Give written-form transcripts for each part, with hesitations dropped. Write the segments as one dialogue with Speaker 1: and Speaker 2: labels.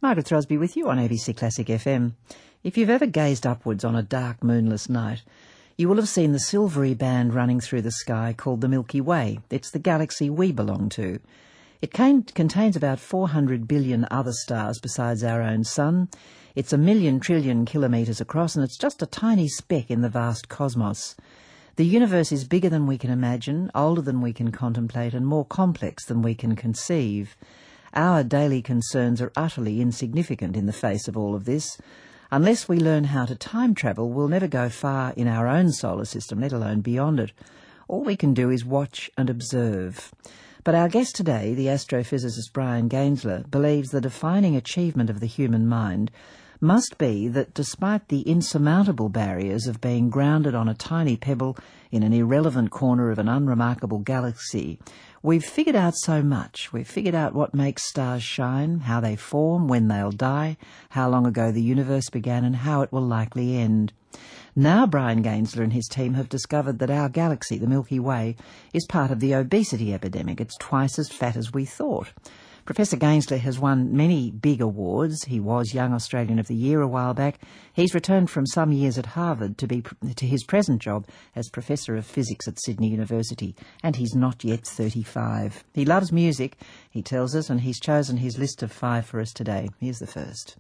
Speaker 1: Margaret Throsby with you on ABC Classic FM. If you've ever gazed upwards on a dark, moonless night, you will have seen the silvery band running through the sky called the Milky Way. It's the galaxy we belong to. It contains about 400 billion other stars besides our own sun. It's 1,000,000 trillion kilometres across, and it's just a tiny speck in the vast cosmos. The universe is bigger than we can imagine, older than we can contemplate, and more complex than we can conceive. Our daily concerns are utterly insignificant in the face of all of this. Unless we learn how to time travel, we'll never go far in our own solar system, let alone beyond it. All we can do is watch and observe. But our guest today, the astrophysicist Brian Gaensler, believes the defining achievement of the human mind must be that despite the insurmountable barriers of being grounded on a tiny pebble in an irrelevant corner of an unremarkable galaxy, we've figured out so much. We've figured out what makes stars shine, how they form, when they'll die, how long ago the universe began, and how it will likely end. Now Brian Gaensler and his team have discovered that our galaxy, the Milky Way, is part of the obesity epidemic. It's twice as fat as we thought. Professor Gaensler has won many big awards. He was Young Australian of the Year a while back. He's returned from some years at Harvard to his present job as Professor of Physics at Sydney University, and he's not yet 35. He loves music, he tells us, and he's chosen his list of 5 for us today. Here's the first.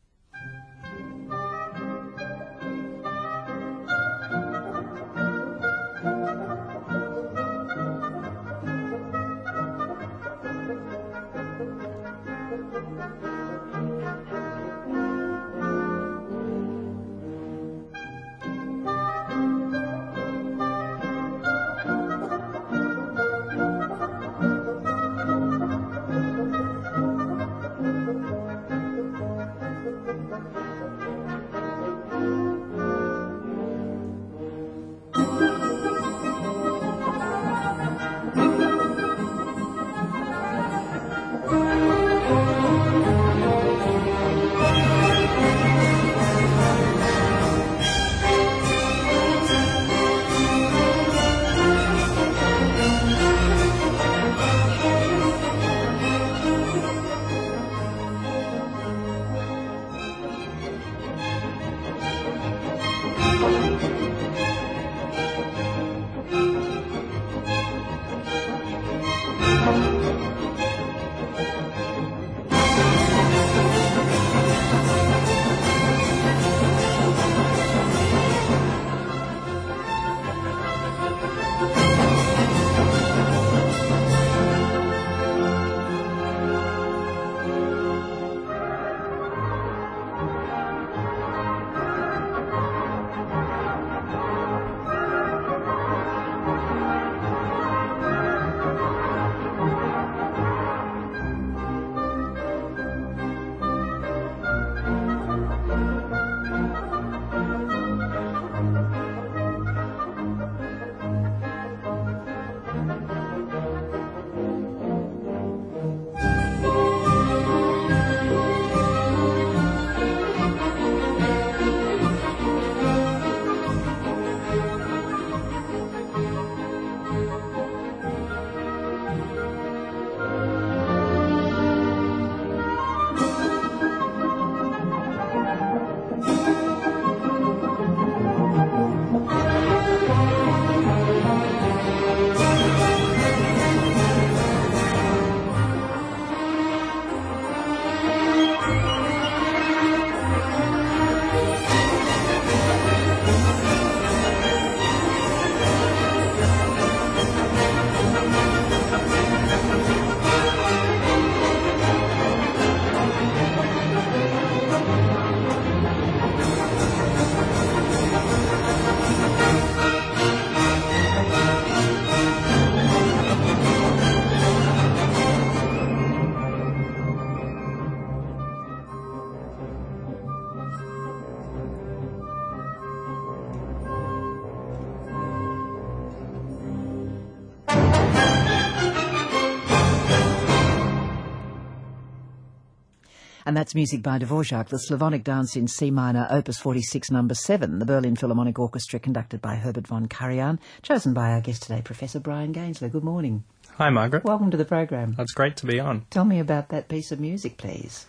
Speaker 1: And that's music by Dvorak, the Slavonic Dance in C minor, Opus 46, number 7, the Berlin Philharmonic Orchestra, conducted by Herbert von Karajan, chosen by our guest today, Professor Brian Gaensler. Good morning.
Speaker 2: Hi, Margaret.
Speaker 1: Welcome to the program.
Speaker 2: That's great to be on.
Speaker 1: Tell me about that piece of music, please.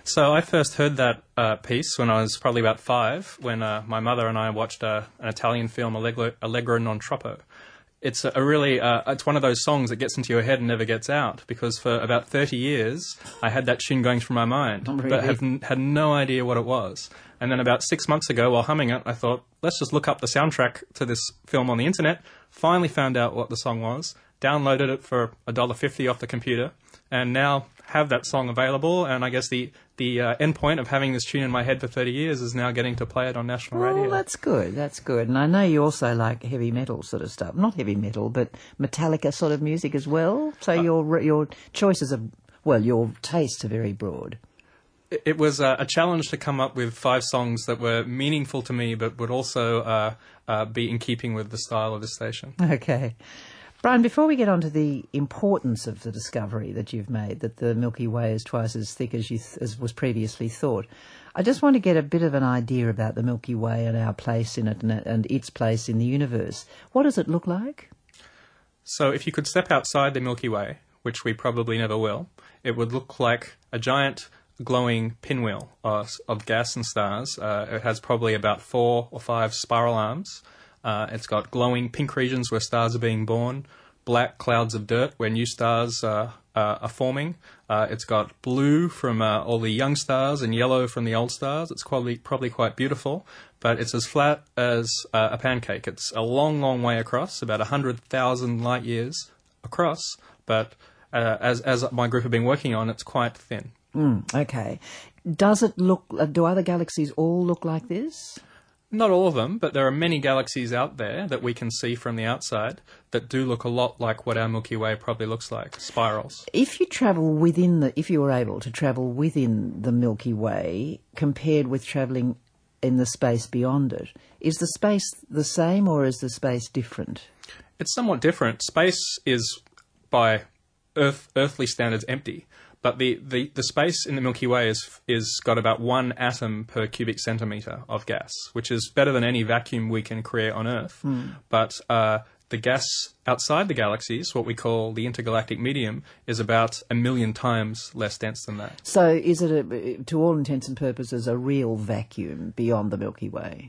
Speaker 2: So I first heard that piece when I was probably about 5, when my mother and I watched an Italian film, Allegro non troppo. It's it's one of those songs that gets into your head and never gets out, because for about 30 years I had that tune going through my mind,
Speaker 1: really?
Speaker 2: but had no idea what it was. And then about 6 months ago, while humming it, I thought, let's just look up the soundtrack to this film on the internet. Finally found out what the song was, downloaded it for $1.50 off the computer, and now have that song available. And I guess the end point of having this tune in my head for 30 years is now getting to play it on national radio.
Speaker 1: Well, that's good. That's good. And I know you also like heavy metal sort of stuff. Not heavy metal, but Metallica sort of music as well. So your choices your tastes are very broad.
Speaker 2: It was a challenge to come up with 5 songs that were meaningful to me, but would also be in keeping with the style of this station.
Speaker 1: Okay. Brian, before we get on to the importance of the discovery that you've made, that the Milky Way is twice as thick as as was previously thought, I just want to get a bit of an idea about the Milky Way and our place in it and its place in the universe. What does it look like?
Speaker 2: So if you could step outside the Milky Way, which we probably never will, it would look like a giant glowing pinwheel of gas and stars. It has probably about 4 or 5 spiral arms. It's got glowing pink regions where stars are being born, black clouds of dirt where new stars are forming. It's got blue from all the young stars and yellow from the old stars. It's probably quite beautiful, but it's as flat as a pancake. It's a long, long way across, about 100,000 light years across, but as my group have been working on, it's quite thin.
Speaker 1: Okay. Do other galaxies all look like this?
Speaker 2: Not all of them, but there are many galaxies out there that we can see from the outside that do look a lot like what our Milky Way probably looks like, spirals.
Speaker 1: If you were able to travel within the Milky Way compared with travelling in the space beyond it, is the space the same or is the space different?
Speaker 2: It's somewhat different. Space is, by earthly standards, empty. But the space in the Milky Way is got about 1 atom per cubic centimetre of gas, which is better than any vacuum we can create on Earth. But the gas outside the galaxies, what we call the intergalactic medium, is about 1 million times less dense than that.
Speaker 1: So is it, to all intents and purposes, a real vacuum beyond the Milky Way?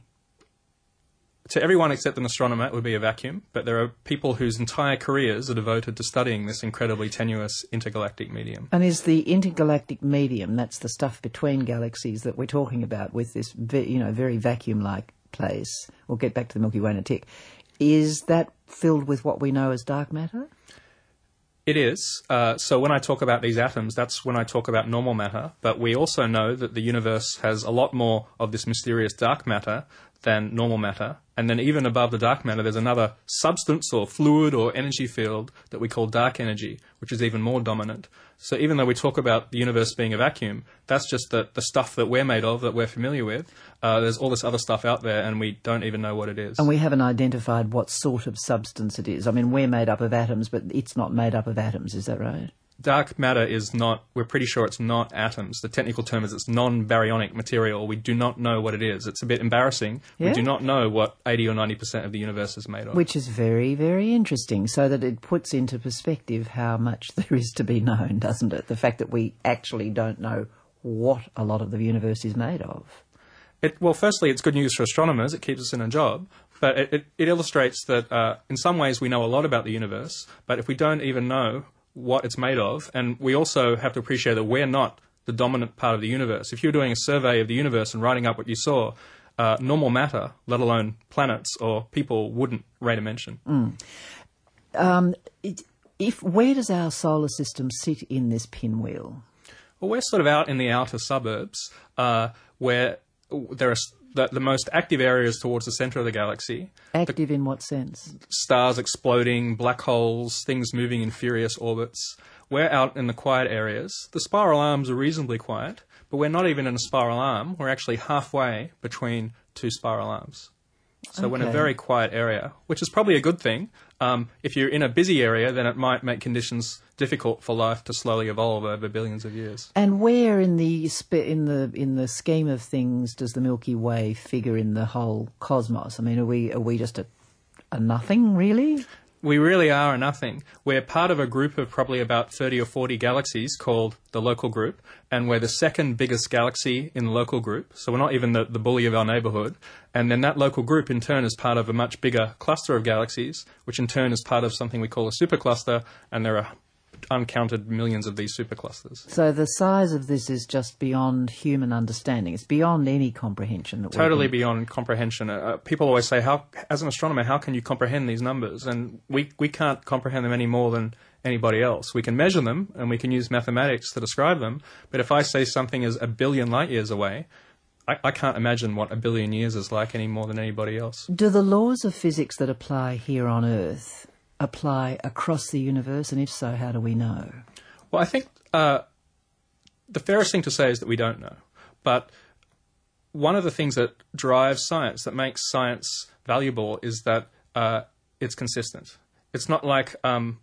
Speaker 2: To everyone except an astronomer, it would be a vacuum, but there are people whose entire careers are devoted to studying this incredibly tenuous intergalactic medium.
Speaker 1: And is the intergalactic medium, that's the stuff between galaxies that we're talking about with this very vacuum-like place, we'll get back to the Milky Way in a tick, is that filled with what we know as dark matter?
Speaker 2: It is. So when I talk about these atoms, that's when I talk about normal matter, but we also know that the universe has a lot more of this mysterious dark matter than normal matter. And then even above the dark matter, there's another substance or fluid or energy field that we call dark energy, which is even more dominant. So even though we talk about the universe being a vacuum, that's just the stuff that we're made of, that we're familiar with. There's all this other stuff out there, and we don't even know what it is.
Speaker 1: And we haven't identified what sort of substance it is. I mean, we're made up of atoms, but it's not made up of atoms, is that right?
Speaker 2: Dark matter is not, we're pretty sure it's not atoms. The technical term is it's non-baryonic material. We do not know what it is. It's a bit embarrassing. Yeah. We do not know what 80 or 90% of the universe is made of.
Speaker 1: Which is very, very interesting, so that it puts into perspective how much there is to be known, doesn't it? The fact that we actually don't know what a lot of the universe is made of.
Speaker 2: Well, firstly, it's good news for astronomers. It keeps us in a job. But it illustrates that in some ways we know a lot about the universe, but if we don't even know what it's made of, and we also have to appreciate that we're not the dominant part of the universe. If you're doing a survey of the universe and writing up what you saw, normal matter, let alone planets or people, wouldn't rate a mention.
Speaker 1: Where does our solar system sit in this pinwheel?
Speaker 2: Well, we're sort of out in the outer suburbs, where there are the most active areas towards the centre of the galaxy.
Speaker 1: Active in what sense?
Speaker 2: Stars exploding, black holes, things moving in furious orbits. We're out in the quiet areas. The spiral arms are reasonably quiet, but we're not even in a spiral arm. We're actually halfway between 2 spiral arms. So we're in a very quiet area, which is probably a good thing. If you're in a busy area, then it might make conditions difficult for life to slowly evolve over billions of years.
Speaker 1: And where in the scheme of things does the Milky Way figure in the whole cosmos? I mean, are we just a nothing, really?
Speaker 2: We really are a nothing. We're part of a group of probably about 30 or 40 galaxies called the local group, and we're the second biggest galaxy in the local group, so we're not even the bully of our neighbourhood. And then that local group in turn is part of a much bigger cluster of galaxies, which in turn is part of something we call a supercluster, and there are uncounted millions of these superclusters.
Speaker 1: So the size of this is just beyond human understanding. It's beyond any comprehension.
Speaker 2: Totally beyond comprehension. People always say, "How, as an astronomer, how can you comprehend these numbers?" And we can't comprehend them any more than anybody else. We can measure them and we can use mathematics to describe them. But if I say something is a billion light years away, I can't imagine what a billion years is like any more than anybody else.
Speaker 1: Do the laws of physics that apply here on Earth apply across the universe, and if so, how do we know?
Speaker 2: Well, I think the fairest thing to say is that we don't know. But one of the things that drives science, that makes science valuable, is that it's consistent. It's not like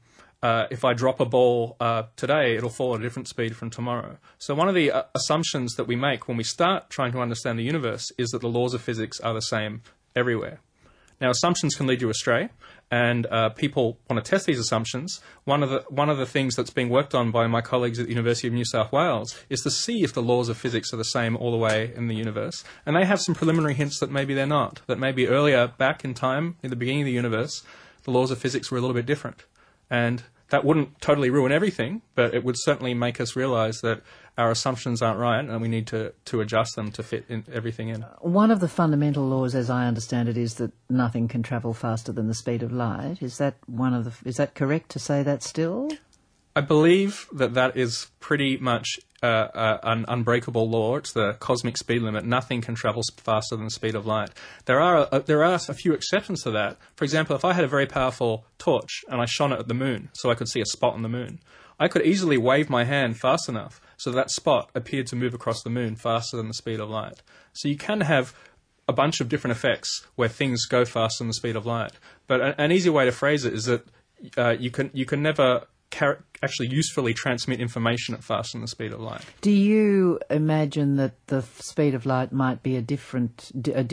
Speaker 2: if I drop a ball today, it'll fall at a different speed from tomorrow. So one of the assumptions that we make when we start trying to understand the universe is that the laws of physics are the same everywhere. Now, assumptions can lead you astray, and people want to test these assumptions. One of the things that's being worked on by my colleagues at the University of New South Wales is to see if the laws of physics are the same all the way in the universe. And they have some preliminary hints that maybe they're not, that maybe earlier back in time, in the beginning of the universe, the laws of physics were a little bit different. And that wouldn't totally ruin everything, but it would certainly make us realise that our assumptions aren't right and we need to adjust them to fit everything in.
Speaker 1: One of the fundamental laws, as I understand it, is that nothing can travel faster than the speed of light. Is that correct to say that still?
Speaker 2: I believe that is pretty much an unbreakable law. It's the cosmic speed limit. Nothing can travel faster than the speed of light. There are a few exceptions to that. For example, if I had a very powerful torch and I shone it at the moon so I could see a spot on the moon, I could easily wave my hand fast enough so that spot appeared to move across the moon faster than the speed of light. So you can have a bunch of different effects where things go faster than the speed of light. But an easy way to phrase it is that you can never actually usefully transmit information at faster than the speed of light.
Speaker 1: Do you imagine that the speed of light might be a different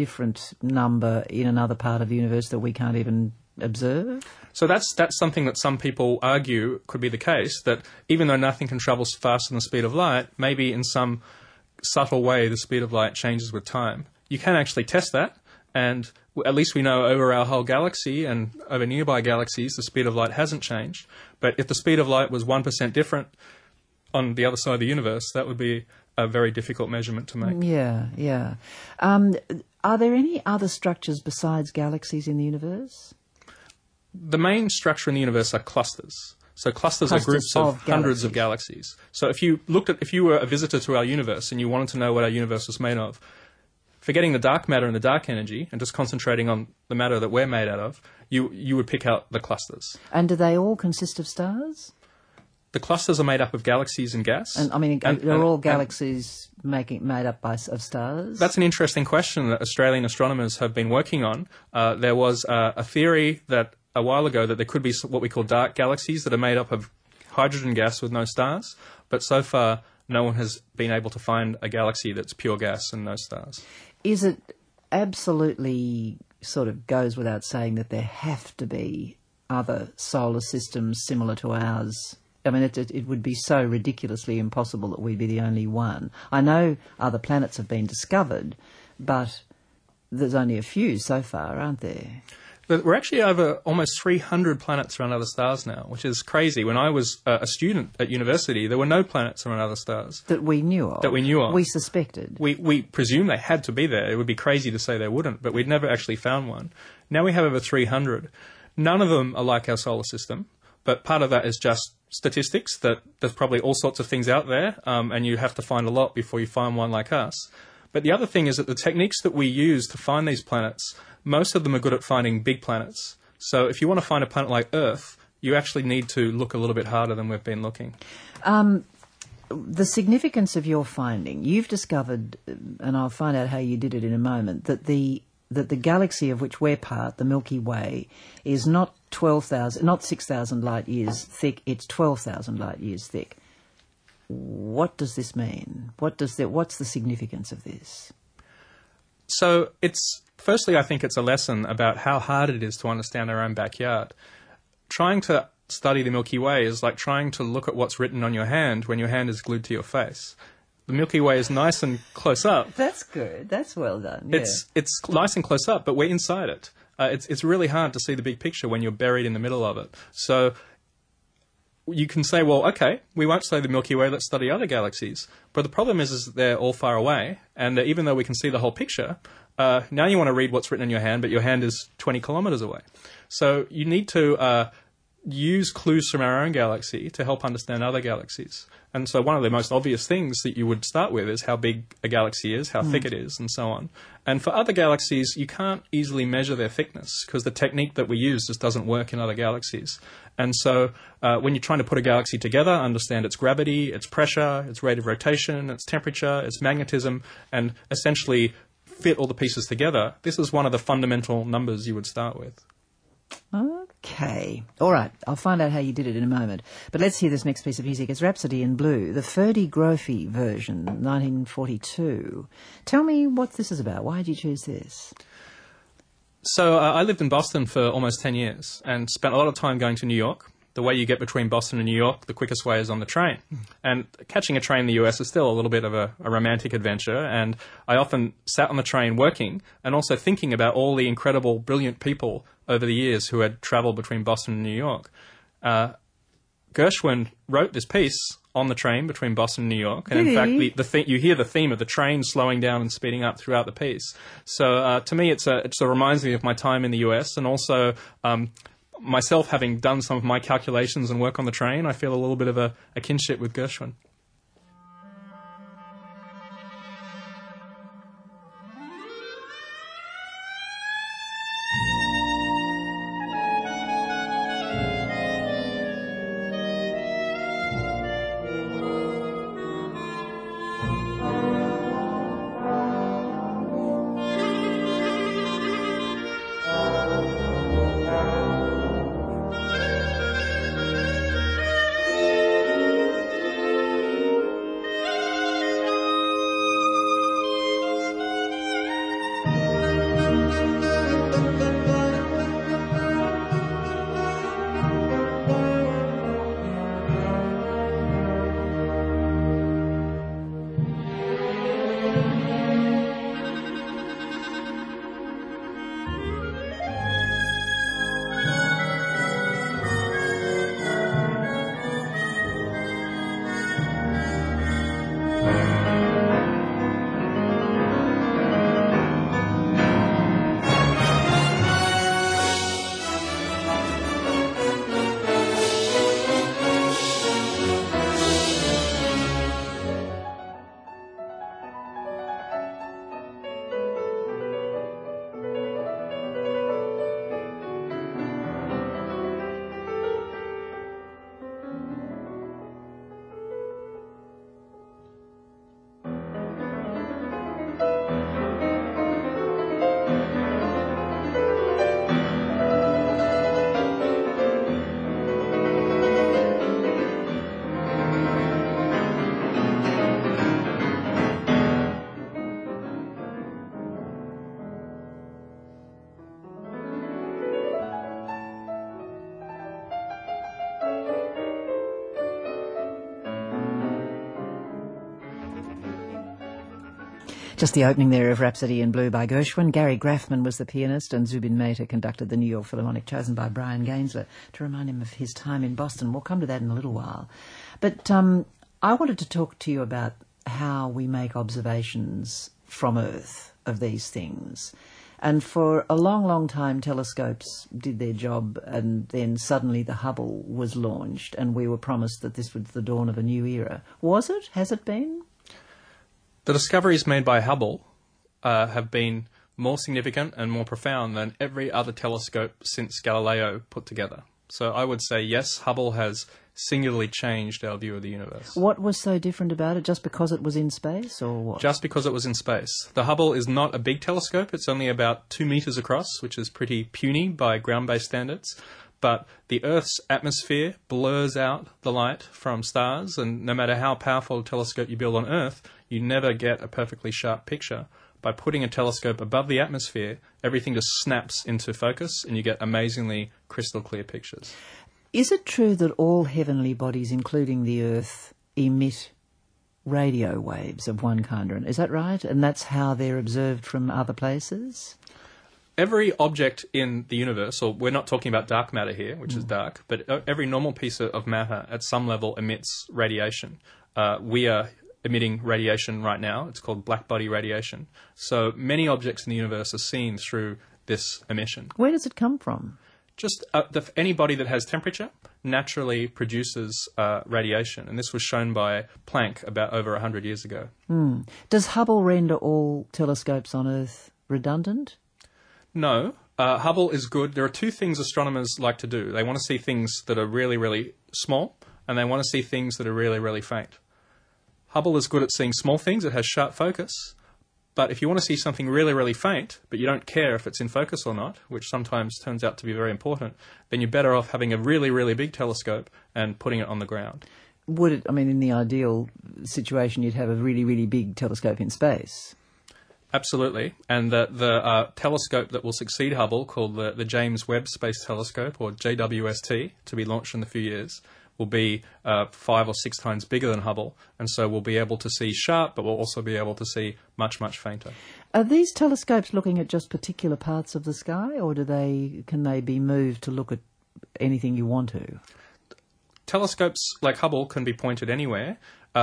Speaker 1: number in another part of the universe that we can't even observe?
Speaker 2: So that's something that some people argue could be the case, that even though nothing can travel faster than the speed of light, maybe in some subtle way the speed of light changes with time. You can actually test that, and at least we know over our whole galaxy and over nearby galaxies the speed of light hasn't changed. But if the speed of light was 1% different on the other side of the universe, that would be a very difficult measurement to make.
Speaker 1: Yeah. Are there any other structures besides galaxies in the universe?
Speaker 2: The main structure in the universe are clusters. So clusters are groups of hundreds of galaxies. So if you were a visitor to our universe and you wanted to know what our universe was made of, forgetting the dark matter and the dark energy and just concentrating on the matter that we're made out of, you would pick out the clusters.
Speaker 1: And do they all consist of stars?
Speaker 2: The clusters are made up of galaxies and gas.
Speaker 1: And are all galaxies made up of stars?
Speaker 2: That's an interesting question that Australian astronomers have been working on. There was a theory that a while ago that there could be what we call dark galaxies that are made up of hydrogen gas with no stars, but so far no one has been able to find a galaxy that's pure gas and no stars.
Speaker 1: Is it absolutely sort of goes without saying that there have to be other solar systems similar to ours? I mean, it would be so ridiculously impossible that we'd be the only one. I know other planets have been discovered, but there's only a few so far, aren't there?
Speaker 2: We're actually over almost 300 planets around other stars now, which is crazy. When I was a student at university, there were no planets around other stars.
Speaker 1: That we knew of. We suspected.
Speaker 2: We presumed they had to be there. It would be crazy to say they wouldn't, but we'd never actually found one. Now we have over 300. None of them are like our solar system, but part of that is just statistics, that there's probably all sorts of things out there, and you have to find a lot before you find one like us. But the other thing is that the techniques that we use to find these planets, most of them are good at finding big planets. So if you want to find a planet like Earth, you actually need to look a little bit harder than we've been looking.
Speaker 1: The significance of your finding, you've discovered, and I'll find out how you did it in a moment, that the galaxy of which we're part, the Milky Way, is not 6,000 light years thick, it's 12,000 light years thick. What does this mean? What's the significance of this?
Speaker 2: So firstly, I think it's a lesson about how hard it is to understand our own backyard. trying to study the Milky Way is like trying to look at what's written on your hand when your hand is glued to your face. The Milky Way is nice and close up.
Speaker 1: That's good. That's well done. Yeah.
Speaker 2: It's nice and close up, but we're inside it. It's really hard to see the big picture when you're buried in the middle of it. So you can say, well, okay, we won't study the Milky Way, let's study other galaxies. But the problem is that they're all far away, and even though we can see the whole picture, now you want to read what's written in your hand, but your hand is 20 kilometers away. So you need to use clues from our own galaxy to help understand other galaxies. And so one of the most obvious things that you would start with is how big a galaxy is, how thick it is, and so on. And for other galaxies, you can't easily measure their thickness because the technique that we use just doesn't work in other galaxies. And so when you're trying to put a galaxy together, understand its gravity, its pressure, its rate of rotation, its temperature, its magnetism, and essentially fit all the pieces together, this is one of the fundamental numbers you would start with.
Speaker 1: Okay. All right. I'll find out how you did it in a moment. But let's hear this next piece of music. It's Rhapsody in Blue, the Ferdy Grophy version, 1942. Tell me what this is about. Why did you choose this?
Speaker 2: So I lived in Boston for almost 10 years and spent a lot of time going to New York. The way you get between Boston and New York, the quickest way is on the train. And catching a train in the US is still a little bit of a romantic adventure. And I often sat on the train working and also thinking about all the incredible, brilliant people over the years who had travelled between Boston and New York. Gershwin wrote this piece on the train between Boston and New York. And in fact, you hear the theme of the train slowing down and speeding up throughout the piece. So to me, it reminds me of my time in the US and also myself having done some of my calculations and work on the train. I feel a little bit of a kinship with Gershwin.
Speaker 1: Just the opening there of Rhapsody in Blue by Gershwin. Gary Graffman was the pianist and Zubin Mehta conducted the New York Philharmonic, chosen by Brian Gainsler to remind him of his time in Boston. We'll come to that in a little while. But I wanted to talk to you about how we make observations from Earth of these things. And for a long, long time, telescopes did their job, and then suddenly the Hubble was launched, and we were promised that this was the dawn of a new era. Was it? Has it been?
Speaker 2: The discoveries made by Hubble have been more significant and more profound than every other telescope since Galileo put together. So I would say, yes, Hubble has singularly changed our view of the universe.
Speaker 1: What was so different about it? Just because it was in space, or what?
Speaker 2: Just because it was in space. The Hubble is not a big telescope. It's only about 2 meters across, which is pretty puny by ground-based standards. But the Earth's atmosphere blurs out the light from stars, and no matter how powerful a telescope you build on Earth, you never get a perfectly sharp picture. By putting a telescope above the atmosphere, everything just snaps into focus and you get amazingly crystal clear pictures.
Speaker 1: Is it true that all heavenly bodies, including the Earth, emit radio waves of one kind or another? Is that right? And that's how they're observed from other places?
Speaker 2: Every object in the universe, or we're not talking about dark matter here, which is dark, but every normal piece of matter at some level emits radiation. We are emitting radiation right now. It's called black body radiation. So many objects in the universe are seen through this emission.
Speaker 1: Where does it come from?
Speaker 2: Just any body that has temperature naturally produces radiation, and this was shown by Planck about over 100 years ago.
Speaker 1: Does Hubble render all telescopes on Earth redundant?
Speaker 2: No. Hubble is good. There are two things astronomers like to do. They want to see things that are really, really small, and they want to see things that are really, really faint. Hubble is good at seeing small things. It has sharp focus. But if you want to see something really, really faint, but you don't care if it's in focus or not, which sometimes turns out to be very important, then you're better off having a really, really big telescope and putting it on the ground.
Speaker 1: Would it, in the ideal situation, you'd have a really, really big telescope in space?
Speaker 2: Absolutely. And the telescope that will succeed Hubble, called the James Webb Space Telescope, or JWST, to be launched in a few years, will be 5 or 6 times bigger than Hubble, and so we'll be able to see sharp, but we'll also be able to see much, much fainter.
Speaker 1: Are these telescopes looking at just particular parts of the sky, or can they be moved to look at anything you want to?
Speaker 2: Telescopes like Hubble can be pointed anywhere.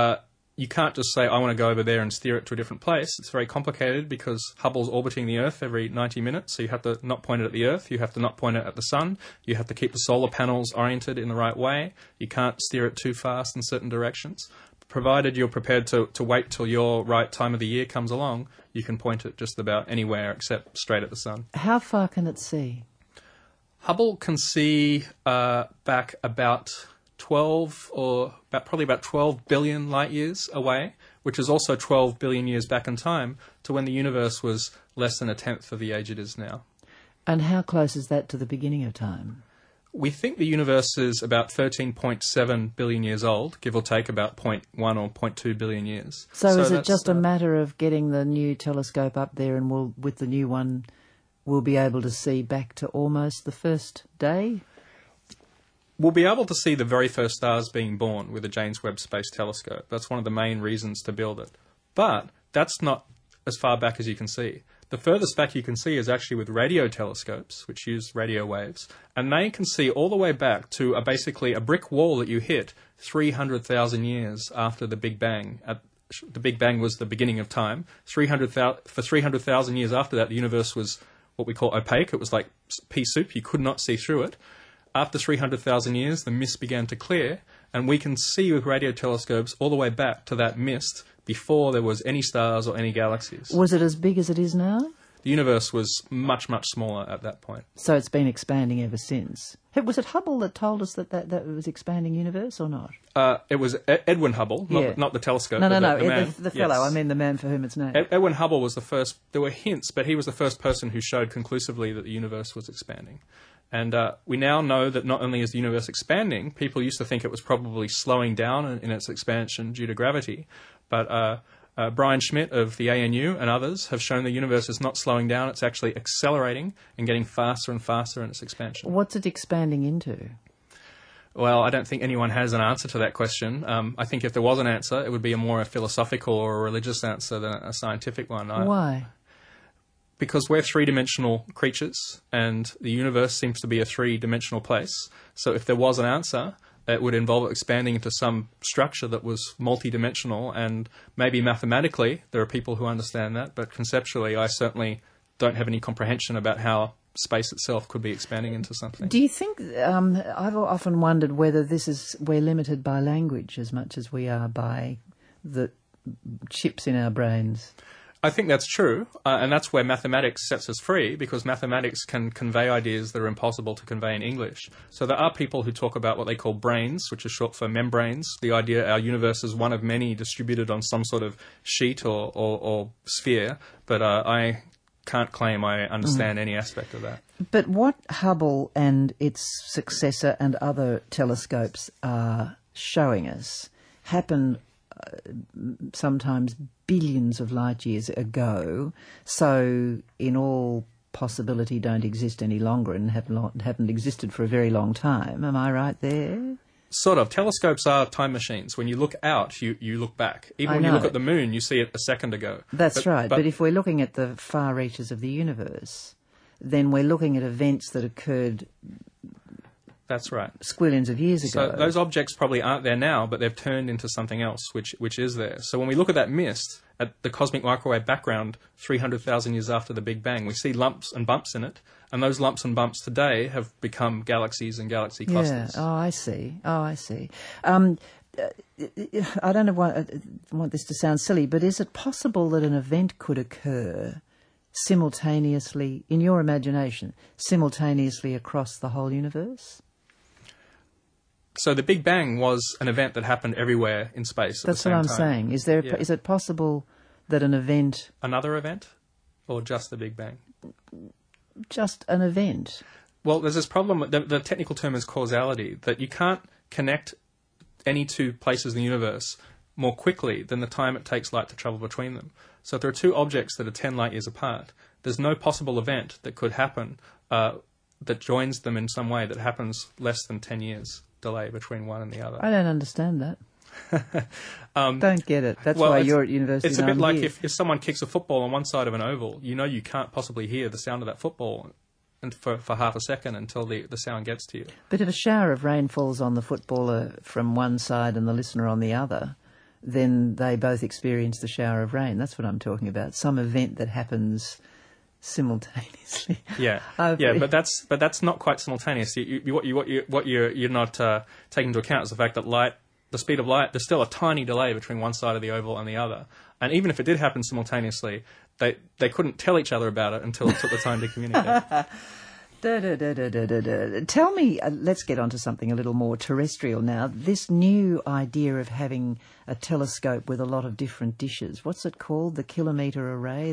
Speaker 2: You can't just say, I want to go over there and steer it to a different place. It's very complicated because Hubble's orbiting the Earth every 90 minutes, so you have to not point it at the Earth, you have to not point it at the Sun, you have to keep the solar panels oriented in the right way, you can't steer it too fast in certain directions. Provided you're prepared to wait till your right time of the year comes along, you can point it just about anywhere except straight at the Sun.
Speaker 1: How far can it see?
Speaker 2: Hubble can see back about 12 or probably about 12 billion light years away, which is also 12 billion years back in time to when the universe was less than a tenth of the age it is now.
Speaker 1: And how close is that to the beginning of time?
Speaker 2: We think the universe is about 13.7 billion years old, give or take about 0.1 or 0.2 billion years.
Speaker 1: So is it just a matter of getting the new telescope up there, and with the new one we'll be able to see back to almost the first day?
Speaker 2: We'll be able to see the very first stars being born with the James Webb Space Telescope. That's one of the main reasons to build it. But that's not as far back as you can see. The furthest back you can see is actually with radio telescopes, which use radio waves, and they can see all the way back to basically a brick wall that you hit 300,000 years after the Big Bang. The Big Bang was the beginning of time. For 300,000 years after that, the universe was what we call opaque. It was like pea soup. You could not see through it. After 300,000 years, the mist began to clear, and we can see with radio telescopes all the way back to that mist before there was any stars or any galaxies.
Speaker 1: Was it as big as it is now?
Speaker 2: The universe was much, much smaller at that point.
Speaker 1: So it's been expanding ever since. Was it Hubble that told us that was expanding universe or not?
Speaker 2: It was Edwin Hubble, not the telescope.
Speaker 1: No,
Speaker 2: the man.
Speaker 1: The fellow, yes. I mean the man for whom it's named.
Speaker 2: Edwin Hubble was the first. There were hints, but he was the first person who showed conclusively that the universe was expanding. And we now know that not only is the universe expanding, people used to think it was probably slowing down in its expansion due to gravity, but Brian Schmidt of the ANU and others have shown the universe is not slowing down, it's actually accelerating and getting faster and faster in its expansion.
Speaker 1: What's it expanding into?
Speaker 2: Well, I don't think anyone has an answer to that question. I think if there was an answer, it would be a more philosophical or a religious answer than a scientific one.
Speaker 1: Why?
Speaker 2: Because we're three-dimensional creatures, and the universe seems to be a three-dimensional place. So if there was an answer, it would involve expanding into some structure that was multi-dimensional, and maybe mathematically there are people who understand that, but conceptually I certainly don't have any comprehension about how space itself could be expanding into something.
Speaker 1: Do you think, I've often wondered whether we're limited by language as much as we are by the chips in our brains?
Speaker 2: I think that's true, and that's where mathematics sets us free, because mathematics can convey ideas that are impossible to convey in English. So there are people who talk about what they call brains, which is short for membranes, the idea our universe is one of many distributed on some sort of sheet or sphere, but I can't claim I understand any aspect of that.
Speaker 1: But what Hubble and its successor and other telescopes are showing us happened sometimes billions of light years ago. So in all possibility don't exist any longer and haven't existed for a very long time. Am I right there?
Speaker 2: Sort of. Telescopes are time machines. When you look out, you look back. Even when you look at the moon, you see it a second ago.
Speaker 1: That's right. But if we're looking at the far reaches of the universe, then we're looking at events that occurred...
Speaker 2: That's right.
Speaker 1: Squillions of years ago.
Speaker 2: So those objects probably aren't there now, but they've turned into something else, which is there. So when we look at that mist, at the cosmic microwave background 300,000 years after the Big Bang, we see lumps and bumps in it, and those lumps and bumps today have become galaxies and galaxy clusters.
Speaker 1: Yeah. I see. I don't want this to sound silly, but is it possible that an event could occur simultaneously, in your imagination, simultaneously across the whole universe?
Speaker 2: So the Big Bang was an event that happened everywhere in space at the same time.
Speaker 1: That's what I'm saying. Is it possible that an event...
Speaker 2: Another event? Or just the Big Bang?
Speaker 1: Just an event.
Speaker 2: Well, there's this problem, the technical term is causality, that you can't connect any two places in the universe more quickly than the time it takes light to travel between them. So if there are two objects that are 10 light years apart, there's no possible event that could happen that joins them in some way that happens less than 10 years delay between one and the other.
Speaker 1: I don't understand that. Don't get it. That's why you're at university.
Speaker 2: It's a bit like if someone kicks a football on one side of an oval, you can't possibly hear the sound of that football and for half a second until the sound gets to you.
Speaker 1: But if a shower of rain falls on the footballer from one side and the listener on the other, then they both experience the shower of rain. That's what I'm talking about. Some event that happens simultaneously.
Speaker 2: Yeah, but that's not quite simultaneous. What you're not taking into account is the fact that the speed of light, there's still a tiny delay between one side of the oval and the other. And even if it did happen simultaneously, they couldn't tell each other about it until it took the time to communicate.
Speaker 1: Tell me, let's get on to something a little more terrestrial now. This new idea of having a telescope with a lot of different dishes, what's it called? The kilometre array?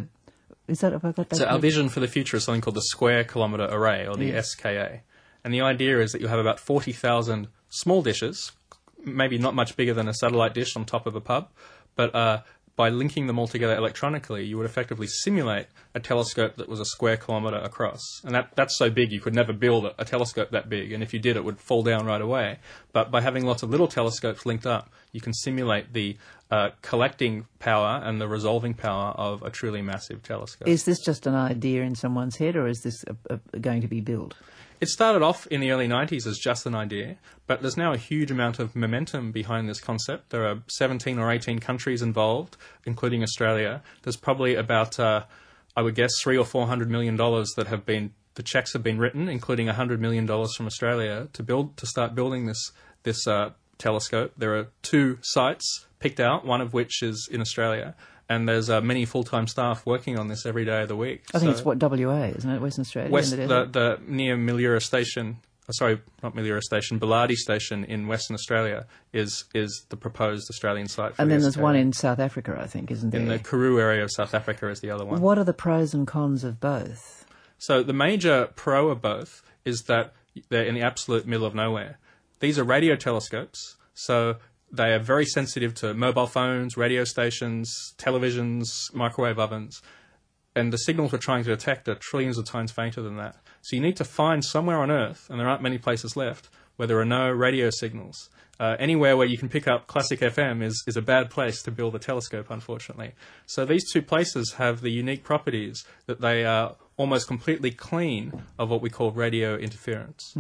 Speaker 1: Is that, have I got that?
Speaker 2: So our vision for the future is something called the Square Kilometre Array, or the SKA. And the idea is that you have about 40,000 small dishes, maybe not much bigger than a satellite dish on top of a pub, but by linking them all together electronically, you would effectively simulate a telescope that was a square kilometre across. And that's so big you could never build a telescope that big, and if you did, it would fall down right away. But by having lots of little telescopes linked up, you can simulate the collecting power and the resolving power of a truly massive telescope.
Speaker 1: Is this just an idea in someone's head, or is this going to be built?
Speaker 2: It started off in the early 90s as just an idea, but there's now a huge amount of momentum behind this concept. There are 17 or 18 countries involved, including Australia. There's probably about, I would guess, $300 or $400 million that have been, the checks have been written, including $100 million from Australia to start building this telescope. There are 2 sites picked out, one of which is in Australia. And there's many full-time staff working on this every day of the week.
Speaker 1: I think it's WA, isn't it? Western Australia?
Speaker 2: The near Millura Station, not Millura Station, Bilardi Station in Western Australia is the proposed Australian site.
Speaker 1: And then there's one in South Africa, I think, isn't there?
Speaker 2: In the Karoo area of South Africa is the other one.
Speaker 1: What are the pros and cons of both?
Speaker 2: So the major pro of both is that they're in the absolute middle of nowhere. These are radio telescopes, so they are very sensitive to mobile phones, radio stations, televisions, microwave ovens, and the signals we're trying to detect are trillions of times fainter than that. So you need to find somewhere on Earth, and there aren't many places left, where there are no radio signals. Anywhere where you can pick up classic FM is a bad place to build a telescope, unfortunately. So these 2 places have the unique properties that they are almost completely clean of what we call radio interference.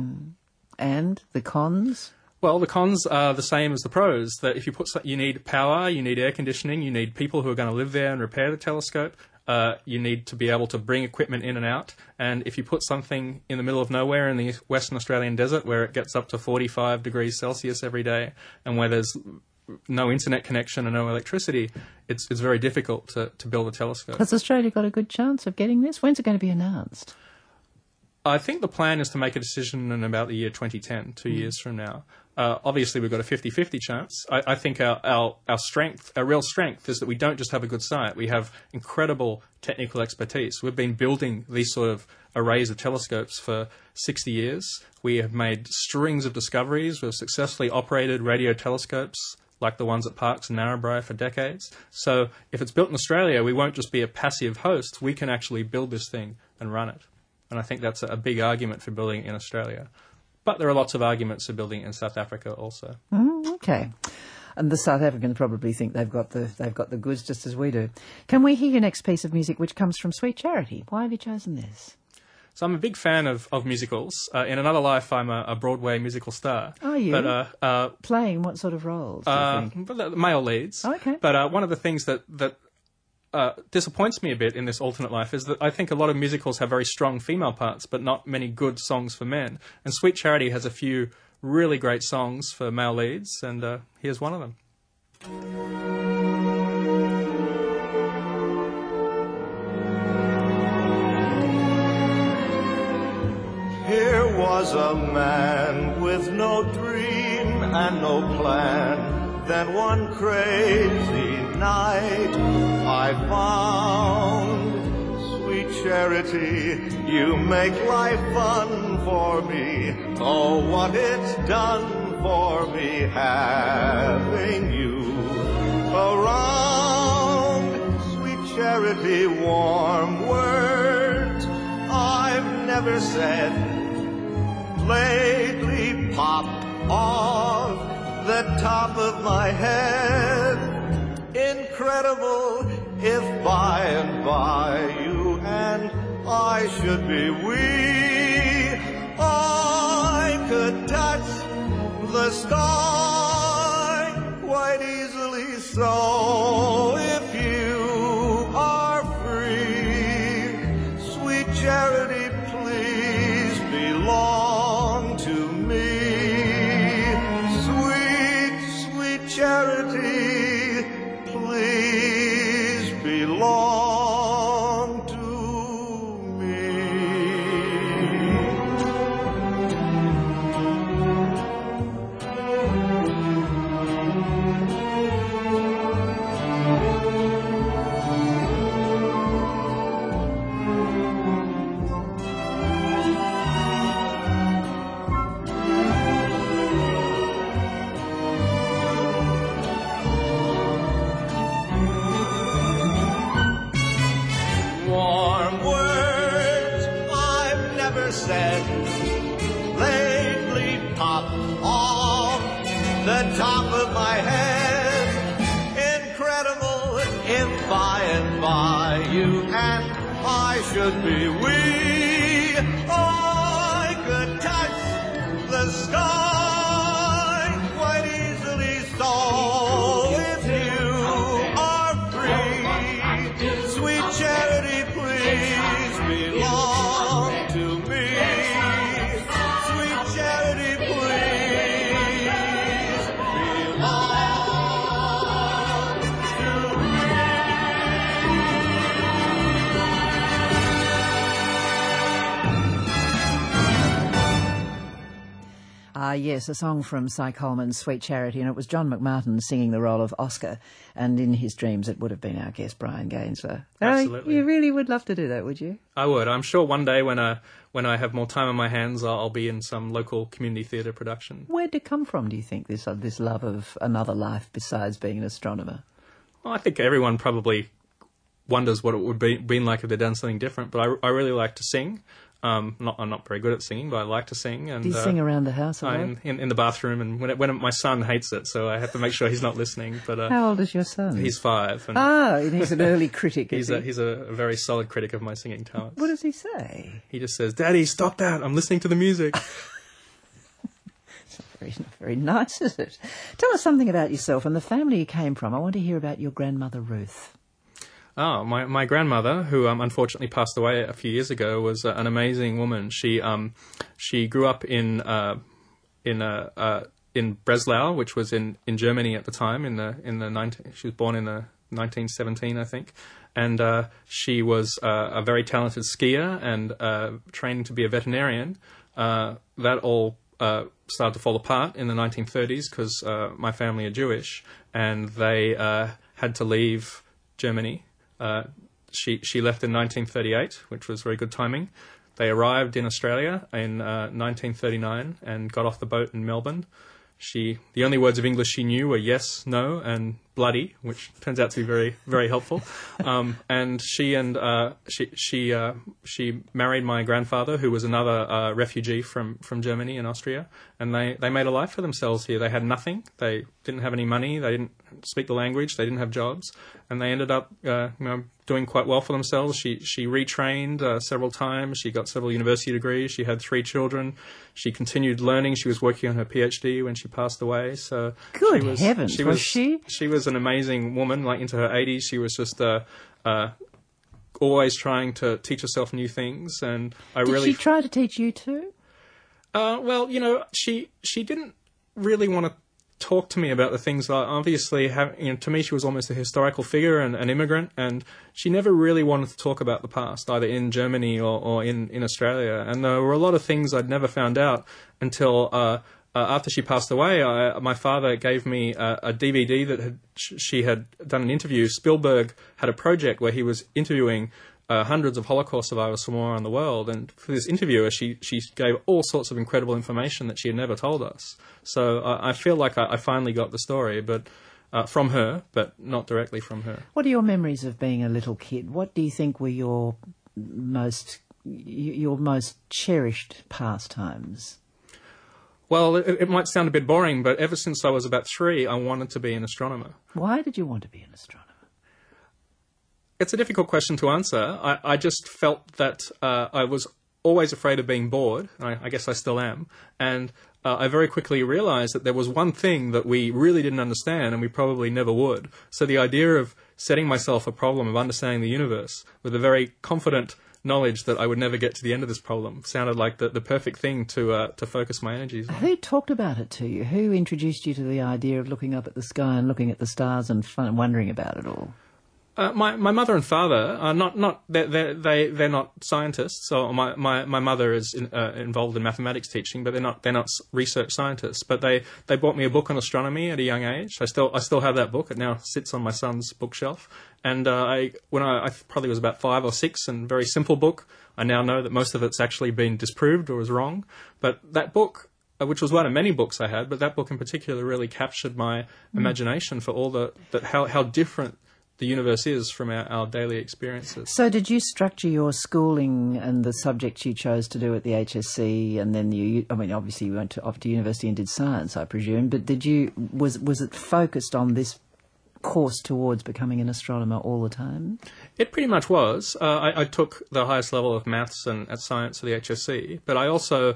Speaker 1: And the cons?
Speaker 2: Well, the cons are the same as the pros, that if you need power, you need air conditioning, you need people who are going to live there and repair the telescope, you need to be able to bring equipment in and out, and if you put something in the middle of nowhere in the Western Australian desert where it gets up to 45 degrees Celsius every day and where there's no internet connection and no electricity, it's very difficult to build a telescope.
Speaker 1: Has Australia got a good chance of getting this? When's it going to be announced?
Speaker 2: I think the plan is to make a decision in about the year 2010, 2 years from now. Obviously, we've got a 50-50 chance. I think our real strength is that we don't just have a good site. We have incredible technical expertise. We've been building these sort of arrays of telescopes for 60 years. We have made strings of discoveries. We've successfully operated radio telescopes like the ones at Parkes and Narrabri for decades. So if it's built in Australia, we won't just be a passive host. We can actually build this thing and run it. And I think that's a big argument for building it in Australia. But there are lots of arguments for building it in South Africa also.
Speaker 1: Okay. And the South Africans probably think they've got the goods just as we do. Can we hear your next piece of music, which comes from Sweet Charity? Why have you chosen this?
Speaker 2: So I'm a big fan of musicals. In another life, I'm a Broadway musical star.
Speaker 1: Are you?
Speaker 2: But,
Speaker 1: playing what sort of roles, do you think?
Speaker 2: Male leads.
Speaker 1: Okay.
Speaker 2: But one of the things that disappoints me a bit in this alternate life is that I think a lot of musicals have very strong female parts, but not many good songs for men. And Sweet Charity has a few really great songs for male leads, and here's one of them.
Speaker 3: Here was a man with no dream and no plan. Then one crazy night I found Sweet Charity, you make life fun for me. Oh, what it's done for me having you around. Sweet Charity, warm words I've never said lately pop off the top of my head. Incredible if by and by you and I should be we. I could touch the sky quite easily so if you are free. Sweet Charity, please belong to me. Sweet, sweet Charity, please belong to me. Warm words I've never said lately pop off the top of my head. Incredible if by and by you and I should be we. I could touch the sky quite easily so if you are free. Sweet Charity, please belong to me. Sweet Charity, please belong to me.
Speaker 1: Yes, a song from Cy Coleman's Sweet Charity, and it was John McMartin singing the role of Oscar, and in his dreams it would have been our guest Brian Gainsler.
Speaker 2: Absolutely.
Speaker 1: You really would love to do that, would you?
Speaker 2: I would. I'm sure one day when I have more time on my hands, I'll be in some local community theatre production.
Speaker 1: Where'd it come from, do you think, this love of another life besides being an astronomer?
Speaker 2: Well, I think everyone probably wonders what it would be been like if they'd done something different, but I really like to sing. I'm not very good at singing, but I like to sing. And
Speaker 1: Do you sing around the house a lot?
Speaker 2: in the bathroom, and when my son hates it, so I have to make sure he's not listening. But
Speaker 1: How old is your son?
Speaker 2: He's 5. And
Speaker 1: and he's an early critic,
Speaker 2: he's a very solid critic of my singing talents.
Speaker 1: What does he say?
Speaker 2: He just says, "Daddy, stop that! I'm listening to the music."
Speaker 1: It's not very, very nice, is it? Tell us something about yourself and the family you came from. I want to hear about your grandmother, Ruth.
Speaker 2: Oh, my grandmother, who unfortunately passed away a few years ago, was an amazing woman. She grew up in Breslau, which was in Germany at the time. She was born in 1917, I think, and she was a very talented skier and trained to be a veterinarian. That all started to fall apart in the 1930s because my family are Jewish, and they had to leave Germany. She left in 1938, which was very good timing. They arrived in Australia in 1939 and got off the boat in Melbourne. The only words of English she knew were yes, no, and bloody, which turns out to be very, very helpful. And she married my grandfather, who was another refugee from Germany and Austria, and they made a life for themselves here. They had nothing. They didn't have any money. They didn't speak the language. They didn't have jobs, and they ended up doing quite well for themselves. She retrained several times. She got several university degrees. She had 3 children. She continued learning. She was working on her PhD when she passed away. So
Speaker 1: good heavens, was she?
Speaker 2: She was an amazing woman. Like into her 80s, she was just always trying to teach herself new things. And
Speaker 1: Did she try to teach you too?
Speaker 2: Well, she didn't really want to talk to me about the things that obviously to me she was almost a historical figure and an immigrant, and she never really wanted to talk about the past, either in Germany or in Australia. And there were a lot of things I'd never found out until after she passed away. My father gave me a DVD that she had done an interview. Spielberg had a project where he was interviewing hundreds of Holocaust survivors from all around the world, and for this interviewer she gave all sorts of incredible information that she had never told us. So I feel like I finally got the story, but from her, but not directly from her.
Speaker 1: What are your memories of being a little kid? What do you think were your most cherished pastimes?
Speaker 2: Well, it might sound a bit boring, but ever since I was about 3, I wanted to be an astronomer.
Speaker 1: Why did you want to be an astronomer?
Speaker 2: It's a difficult question to answer. I just felt that I was always afraid of being bored. I guess I still am. And I very quickly realized that there was one thing that we really didn't understand, and we probably never would. So the idea of setting myself a problem of understanding the universe with a very confident knowledge that I would never get to the end of this problem sounded like the perfect thing to focus my energies on.
Speaker 1: Who talked about it to you? Who introduced you to the idea of looking up at the sky and looking at the stars and wondering about it all?
Speaker 2: My mother and father are they're not scientists. So my mother is involved in mathematics teaching, but they're not research scientists. But they bought me a book on astronomy at a young age. I still have that book. It now sits on my son's bookshelf. And when I probably was about 5 or 6, and very simple book. I now know that most of it's actually been disproved or was wrong. But that book, which was one of many books I had, but that book in particular really captured my imagination for all how different the universe is from our daily experiences.
Speaker 1: So did you structure your schooling and the subjects you chose to do at the HSC, and then obviously you went off to university and did science, I presume, but was it focused on this course towards becoming an astronomer all the time?
Speaker 2: It pretty much was. I took the highest level of maths and at science at the HSC, but I also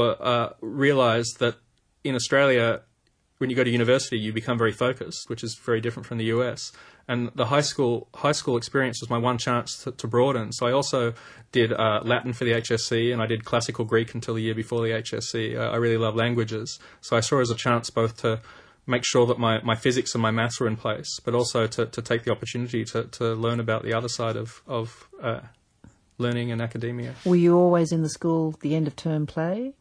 Speaker 2: realised that in Australia, when you go to university, you become very focused, which is very different from the US. And the high school experience was my one chance to broaden. So I also did Latin for the HSC, and I did classical Greek until the year before the HSC. I really love languages. So I saw it as a chance both to make sure that my physics and my maths were in place, but also to take the opportunity to learn about the other side of learning and academia.
Speaker 1: Were you always in the school, the end of term play?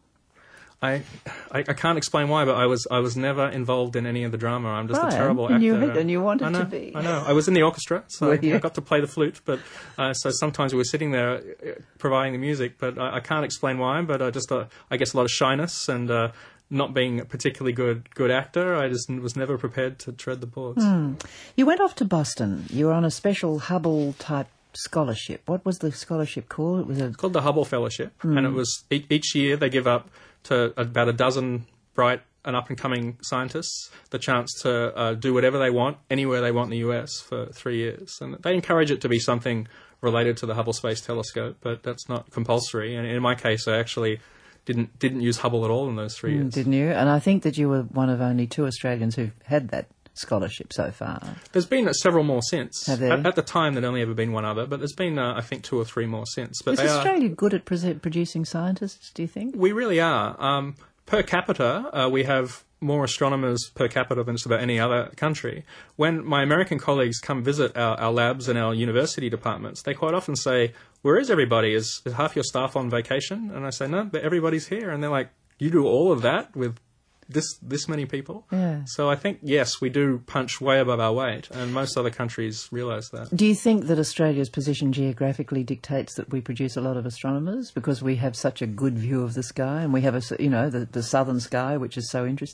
Speaker 2: I can't explain why, but I was never involved in any of the drama. I'm just a terrible actor.
Speaker 1: And you wanted to be.
Speaker 2: I know. I was in the orchestra, so I got to play the flute. But so sometimes we were sitting there providing the music, but I can't explain why. But I guess a lot of shyness and not being a particularly good actor. I just was never prepared to tread the boards.
Speaker 1: You went off to Boston. You were on a special Hubble type scholarship. What was the scholarship called? It's
Speaker 2: called the Hubble Fellowship, and it was each year they give up to about a dozen bright and up-and-coming scientists the chance to do whatever they want, anywhere they want in the US for 3 years. And they encourage it to be something related to the Hubble Space Telescope, but that's not compulsory. And in my case, I actually didn't use Hubble at all in those 3 years.
Speaker 1: Didn't you? And I think that you were one of only 2 Australians who've had that scholarship so far.
Speaker 2: There's been several more since.
Speaker 1: Have there?
Speaker 2: At the time, there'd only ever been one other, but there's been, I think, 2 or 3 more since. But
Speaker 1: is Australia good at producing scientists, do you think?
Speaker 2: We really are. Per capita, we have more astronomers per capita than just about any other country. When my American colleagues come visit our labs and our university departments, they quite often say, "Where is everybody? Is half your staff on vacation?" And I say, "No, but everybody's here." And they're like, "You do all of that with this many people?"
Speaker 1: Yeah.
Speaker 2: So I think, yes, we do punch way above our weight, and most other countries realise that.
Speaker 1: Do you think that Australia's position geographically dictates that we produce a lot of astronomers because we have such a good view of the sky, and we have the southern sky, which is so interesting?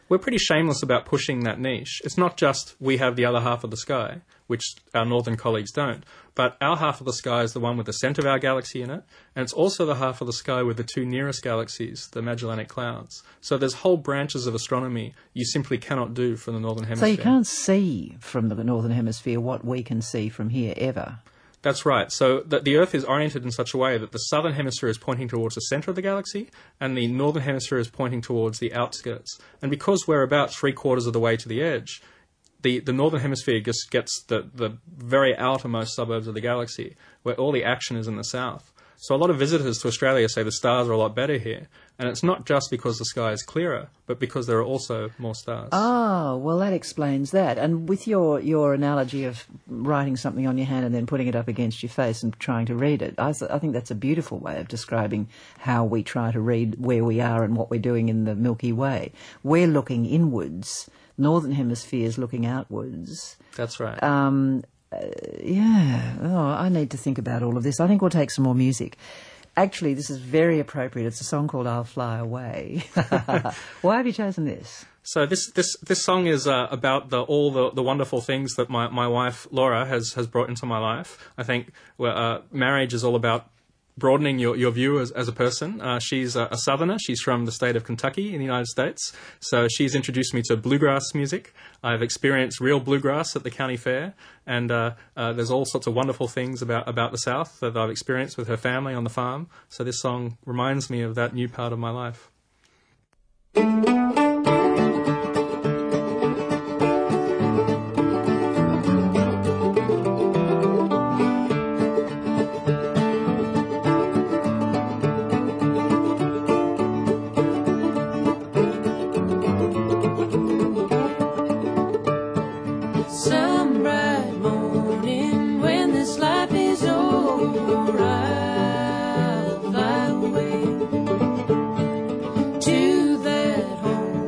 Speaker 2: we're pretty shameless about pushing that niche. It's not just we have the other half of the sky, which our northern colleagues don't, but our half of the sky is the one with the centre of our galaxy in it, and it's also the half of the sky with the two nearest galaxies, the Magellanic Clouds. So there's whole branches of astronomy you simply cannot do from the northern hemisphere.
Speaker 1: So you can't see from the northern hemisphere what we can see from here ever.
Speaker 2: That's right. So the Earth is oriented in such a way that the southern hemisphere is pointing towards the centre of the galaxy and the northern hemisphere is pointing towards the outskirts. And because we're about 3/4 of the way to the edge, the northern hemisphere just gets the very outermost suburbs of the galaxy, where all the action is in the south. So a lot of visitors to Australia say the stars are a lot better here. And it's not just because the sky is clearer, but because there are also more stars.
Speaker 1: Oh, well, that explains that. And with your analogy of writing something on your hand and then putting it up against your face and trying to read it, I think that's a beautiful way of describing how we try to read where we are and what we're doing in the Milky Way. We're looking inwards. Northern Hemisphere's looking outwards.
Speaker 2: That's right.
Speaker 1: Yeah. Oh, I need to think about all of this. I think we'll take some more music. Actually, this is very appropriate. It's a song called "I'll Fly Away." Why have you chosen this?
Speaker 2: So this song is about all the wonderful things that my wife Laura has brought into my life. I think marriage is all about broadening your view as a person. She's a southerner. She's from the state of Kentucky in the United States. So she's introduced me to bluegrass music. I've experienced real bluegrass at the county fair. And there's all sorts of wonderful things about the South that I've experienced with her family on the farm. So this song reminds me of that new part of my life.
Speaker 4: To that home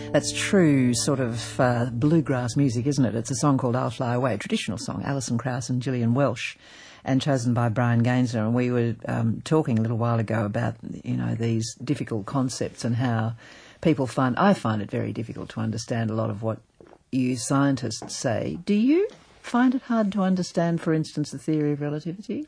Speaker 1: That's true sort of bluegrass music, isn't it? It's a song called I'll Fly Away, a traditional song, Alison Krauss and Gillian Welsh, and chosen by Brian Gainsler. And we were talking a little while ago about, these difficult concepts and how people I find it very difficult to understand a lot of what you scientists say. Do you find it hard to understand, for instance, the theory of relativity?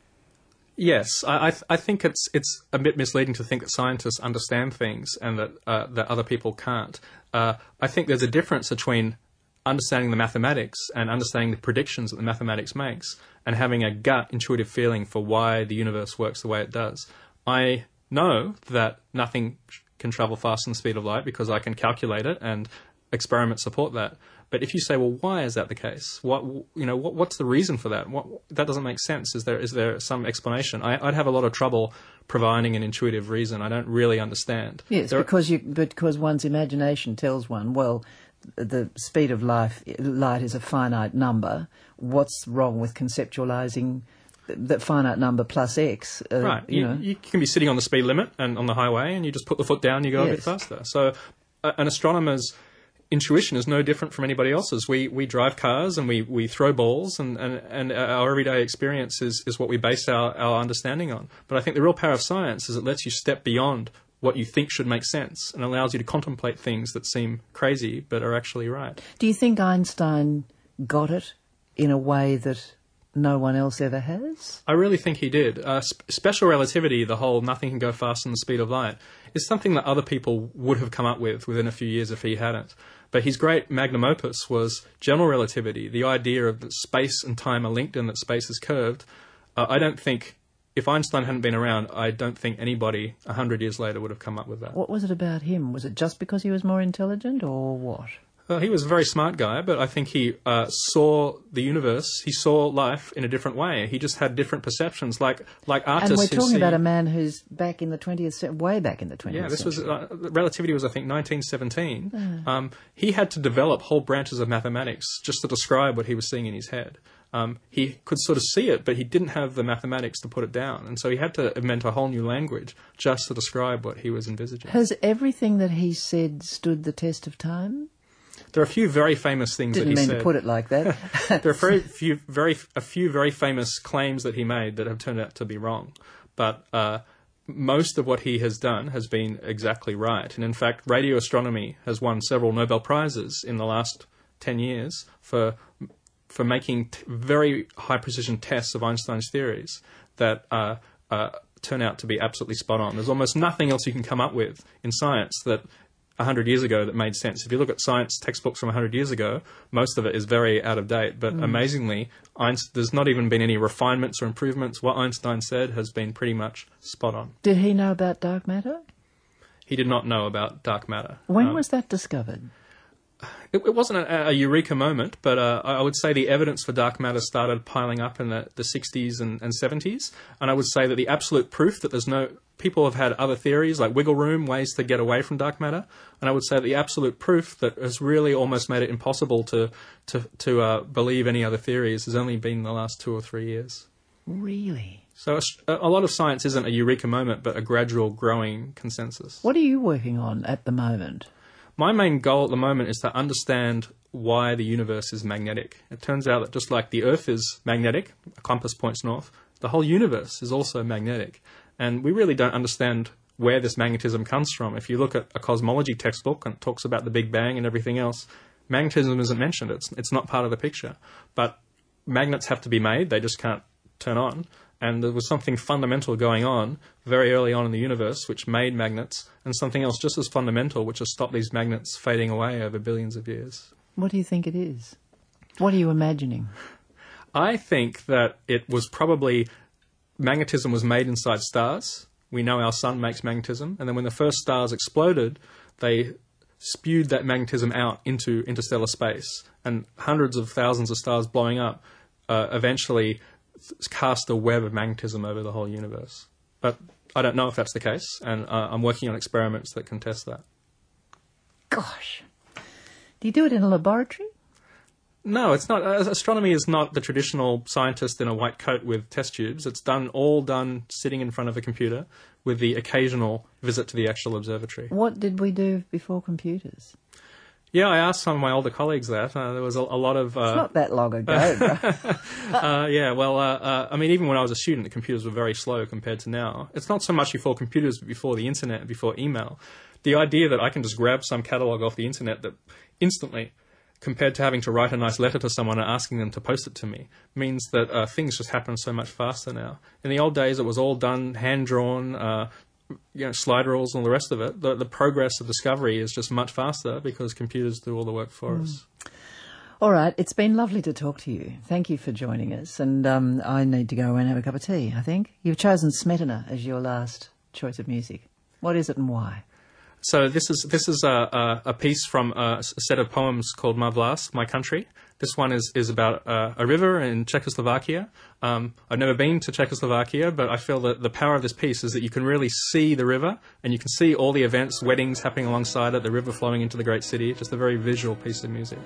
Speaker 2: Yes, I think it's a bit misleading to think that scientists understand things and that other people can't. I think there's a difference between understanding the mathematics and understanding the predictions that the mathematics makes and having a gut intuitive feeling for why the universe works the way it does. I know that nothing can travel faster than the speed of light because I can calculate it and experiments support that. But if you say, well, why is that the case? What's the reason for that? That doesn't make sense. Is there some explanation? I'd have a lot of trouble providing an intuitive reason. I don't really understand.
Speaker 1: Yes, because one's imagination tells one, well, the speed of light is a finite number. What's wrong with conceptualizing that finite number plus x?
Speaker 2: Right. You can be sitting on the speed limit and on the highway, and you just put the foot down, you go a bit faster. So an astronomer's intuition is no different from anybody else's. We drive cars and we throw balls and our everyday experience is what we base our understanding on. But I think the real power of science is it lets you step beyond what you think should make sense and allows you to contemplate things that seem crazy but are actually right.
Speaker 1: Do you think Einstein got it in a way that no one else ever has?
Speaker 2: I really think he did. Special relativity, the whole nothing can go faster than the speed of light, is something that other people would have come up with within a few years if he hadn't. But his great magnum opus was general relativity, the idea of that space and time are linked and that space is curved. I don't think, if Einstein hadn't been around, I don't think anybody 100 years later would have come up with that.
Speaker 1: What was it about him? Was it just because he was more intelligent or what?
Speaker 2: Well, he was a very smart guy, but I think he saw the universe, he saw life in a different way. He just had different perceptions, like artists.
Speaker 1: And we're talking about a man who's back in the 20th, way back in the 20th century.
Speaker 2: Yeah, this was, relativity was, I think, 1917. He had to develop whole branches of mathematics just to describe what he was seeing in his head. He could sort of see it, but he didn't have the mathematics to put it down. And so he had to invent a whole new language just to describe what he was envisaging.
Speaker 1: Has everything that he said stood the test of time?
Speaker 2: There are a few very famous things that he said.
Speaker 1: Didn't mean to put it like that.
Speaker 2: There are a few very famous claims that he made that have turned out to be wrong. But most of what he has done has been exactly right. And in fact, radio astronomy has won several Nobel Prizes in the last 10 years for making very high-precision tests of Einstein's theories that turn out to be absolutely spot on. There's almost nothing else you can come up with in science that 100 years ago that made sense. If you look at science textbooks from 100 years ago, most of it is very out of date. But amazingly, there's not even been any refinements or improvements. What Einstein said has been pretty much spot on.
Speaker 1: Did he know about dark matter?
Speaker 2: He did not know about dark matter.
Speaker 1: When was that discovered?
Speaker 2: It wasn't a eureka moment, but I would say the evidence for dark matter started piling up in the 60s and 70s. And I would say that the absolute proof that people have had other theories like wiggle room, ways to get away from dark matter. And I would say that the absolute proof that has really almost made it impossible to believe any other theories has only been in the last 2 or 3 years.
Speaker 1: Really?
Speaker 2: So a lot of science isn't a eureka moment, but a gradual growing consensus.
Speaker 1: What are you working on at the moment?
Speaker 2: My main goal at the moment is to understand why the universe is magnetic. It turns out that just like the Earth is magnetic, a compass points north, the whole universe is also magnetic. And we really don't understand where this magnetism comes from. If you look at a cosmology textbook and it talks about the Big Bang and everything else, magnetism isn't mentioned. It's not part of the picture. But magnets have to be made. They just can't turn on. And there was something fundamental going on very early on in the universe which made magnets, and something else just as fundamental which has stopped these magnets fading away over billions of years.
Speaker 1: What do you think it is? What are you imagining?
Speaker 2: I think that it was probably magnetism was made inside stars. We know our sun makes magnetism, and then when the first stars exploded, they spewed that magnetism out into interstellar space, and hundreds of thousands of stars blowing up eventually cast a web of magnetism over the whole universe. But I don't know if that's the case, and I'm working on experiments that can test that.
Speaker 1: Gosh. Do you do it in a laboratory?
Speaker 2: No, it's not. Astronomy is not the traditional scientist in a white coat with test tubes. It's all done sitting in front of a computer with the occasional visit to the actual observatory.
Speaker 1: What did we do before computers?
Speaker 2: Yeah, I asked some of my older colleagues that. There was a lot of...
Speaker 1: It's not that long ago, right?
Speaker 2: yeah, well, I mean, even when I was a student, the computers were very slow compared to now. It's not so much before computers, but before the internet, before email. The idea that I can just grab some catalogue off the internet that instantly, compared to having to write a nice letter to someone and asking them to post it to me, means that things just happen so much faster now. In the old days, it was all done, hand-drawn, slide rules and all the rest of it. The progress of discovery is just much faster because computers do all the work for us.
Speaker 1: All right, it's been lovely to talk to you. Thank you for joining us. And I need to go and have a cup of tea, I think. You've chosen Smetana as your last choice of music. What is it and why?
Speaker 2: So this is a piece from a set of poems called Ma Vlast, My Country. This one is about a river in Czechoslovakia. I've never been to Czechoslovakia, but I feel that the power of this piece is that you can really see the river, and you can see all the events, weddings happening alongside it, the river flowing into the great city. Just a very visual piece of music.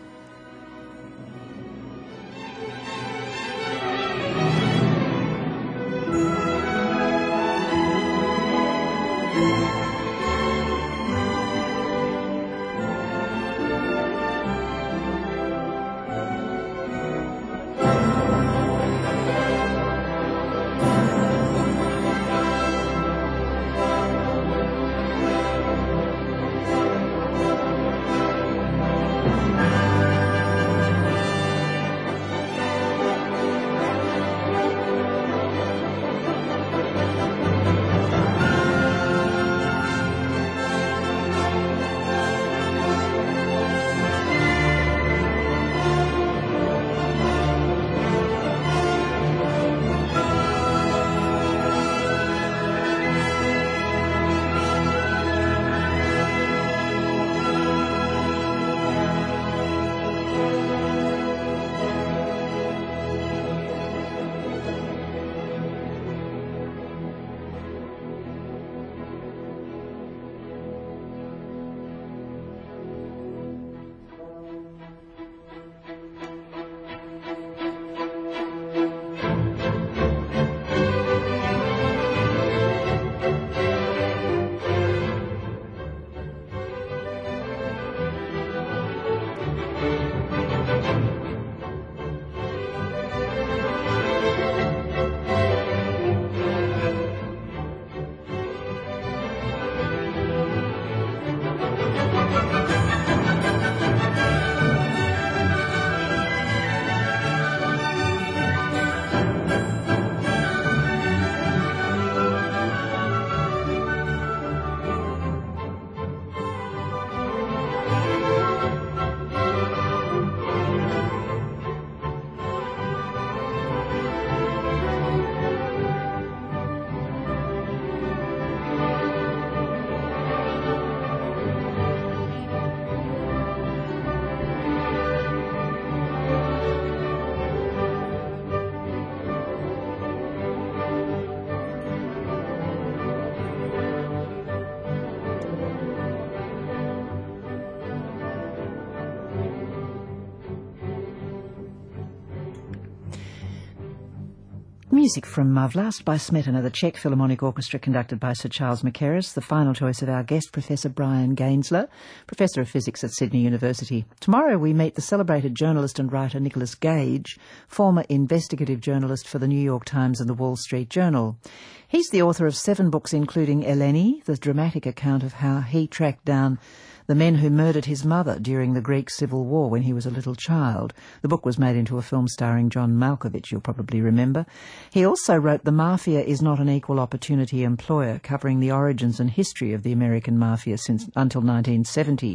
Speaker 1: Music from Ma Vlast by Smetana, the Czech Philharmonic Orchestra conducted by Sir Charles Mackerras, the final choice of our guest, Professor Brian Gaensler, Professor of Physics at Sydney University. Tomorrow we meet the celebrated journalist and writer Nicholas Gage, former investigative journalist for the New York Times and the Wall Street Journal. He's the author of 7 books including Eleni, the dramatic account of how he tracked down the men who murdered his mother during the Greek Civil War when he was a little child. The book was made into a film starring John Malkovich, you'll probably remember. He also wrote The Mafia is Not an Equal Opportunity Employer, covering the origins and history of the American Mafia until 1970.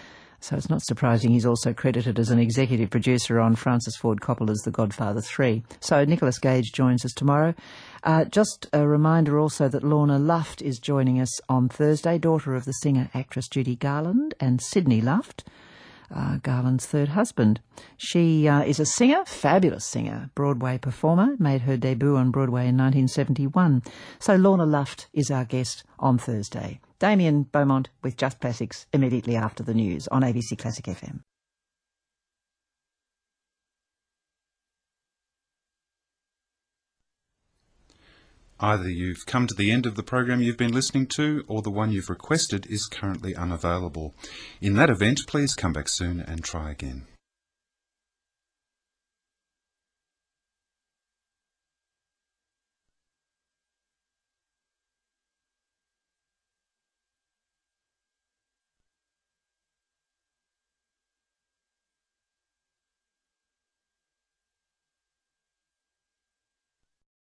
Speaker 1: So it's not surprising he's also credited as an executive producer on Francis Ford Coppola's The Godfather 3. So Nicholas Gage joins us tomorrow. Just a reminder also that Lorna Luft is joining us on Thursday, daughter of the singer-actress Judy Garland and Sidney Luft, Garland's third husband. She is a singer, fabulous singer, Broadway performer, made her debut on Broadway in 1971. So Lorna Luft is our guest on Thursday. Damien Beaumont with Just Classics immediately after the news on ABC Classic FM.
Speaker 4: Either you've come to the end of the program you've been listening to, or the one you've requested is currently unavailable. In that event, please come back soon and try again.